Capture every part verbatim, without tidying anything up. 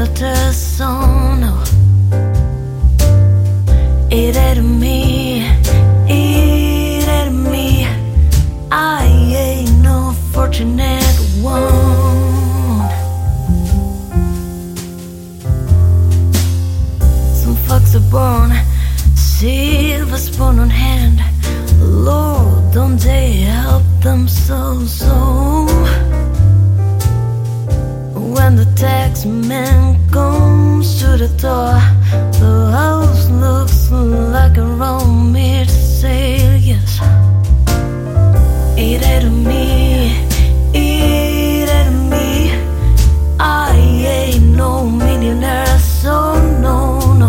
the sun. Oh, it ate me, it ate me. I ain't no fortunate one. Some folks are born silver spoon on hand. Lord, don't they help themselves so? When the tax man comes to the door, the house looks like a raw meat sale, yes. It ate me, it ate me. I ain't no millionaire, so no, no.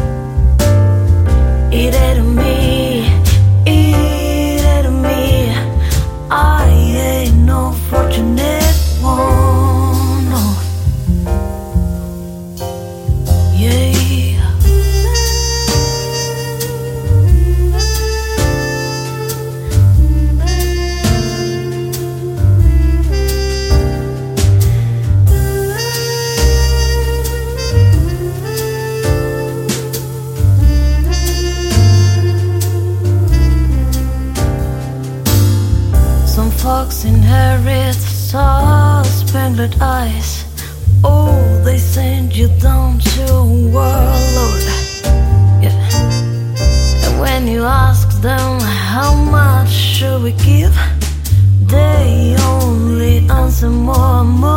It ate me, it ate me. I ain't no fortunate one, no. Yeah. Some folks inherit star-spangled eyes. Oh, they send you down to a world, Lord. Yeah. And when you ask them how much should we give, they only answer more and more.